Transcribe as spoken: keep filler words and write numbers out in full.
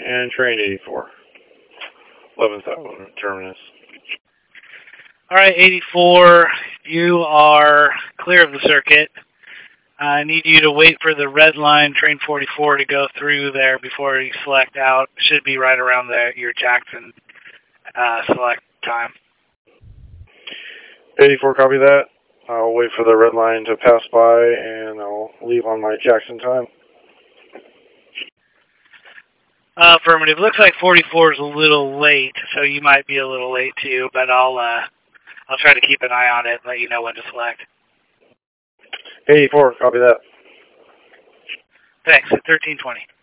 and train eighty-four. eleven thousand terminus. All right, eighty-four, you are clear of the circuit. I need you to wait for the red line, train forty-four, to go through there before you select out. It should be right around the, your Jackson uh, select time. eighty-four, copy that. I'll wait for the red line to pass by, and I'll leave on my Jackson time. Uh, affirmative. Looks like forty-four is a little late, so you might be a little late too, but I'll uh, I'll try to keep an eye on it and let you know when to select. eighty-four, copy that. Thanks, at thirteen twenty.